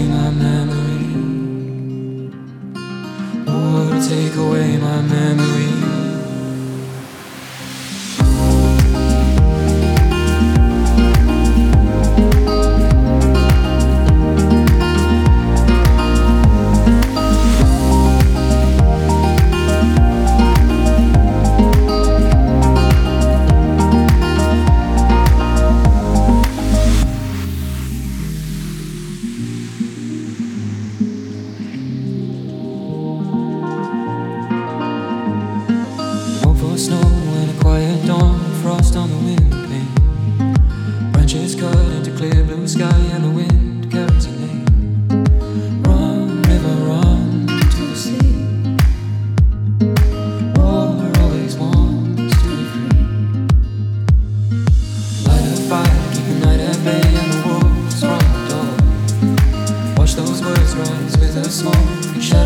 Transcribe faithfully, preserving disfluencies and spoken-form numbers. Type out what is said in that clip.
my memory? Who would take away my memory? Snow and a quiet dawn, frost on the windpane. Branches cut into clear blue sky, and the wind carries a name. Run, river, run to the sea. War always wants to be free. Light a fire, keep the night at bay, and the wolves from the door. Watch those words rise with a smoke and shadow.